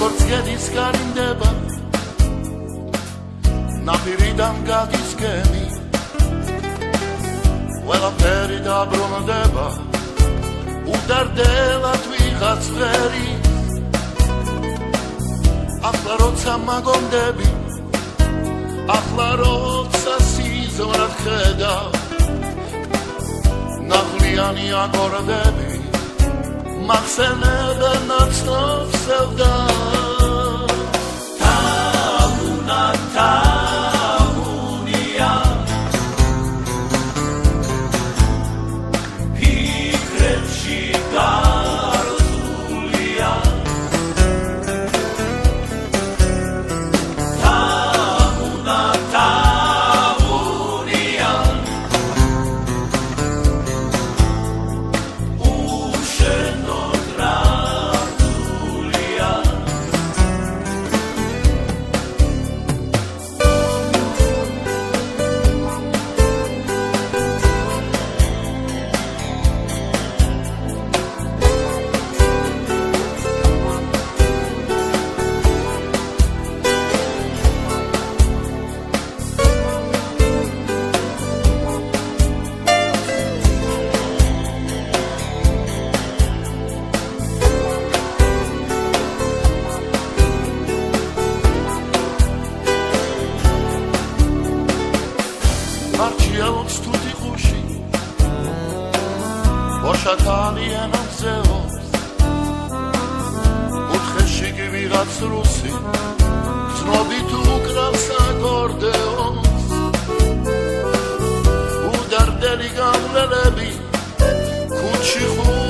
როგორც გედის გარიმდება ნაპირიდან გადის გემი ყველაფერი დაბრუნდება უდარდელად ვიღაც ღერი ახლა როცა მაგონდები ახლა როცა სიზმრად ხედავ ნაღლიანი აკორდები მახსენებენ ნაცნობს სევდა თამუნა თამუნია ფიქრებში გარდულია თამუნა თამუნია Marcielot tutti uși Oșatanie năzeos Utreși ghivirat rusi Znobitu ukras acordeons Udardeli gamlelebi Kuchi